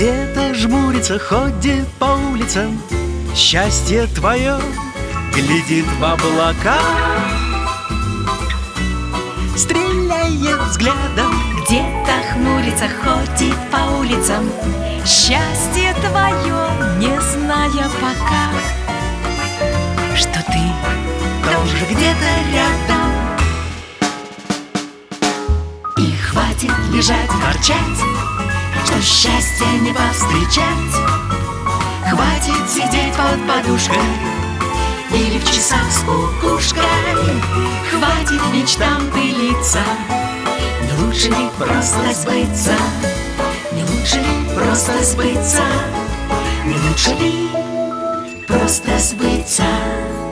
Где-то жмурится, ходит по улицам, счастье твое глядит в облака, стреляет взглядом. Где-то хмурится, ходит по улицам, счастье твое, не зная пока, что ты тоже где-то рядом. И хватит лежать, ворчать, что счастье не повстречать. Хватит сидеть под подушкой или в часах с кукушкой. Хватит мечтам пылиться, не лучше ли просто сбыться? Не лучше ли просто сбыться? Не лучше ли просто сбыться?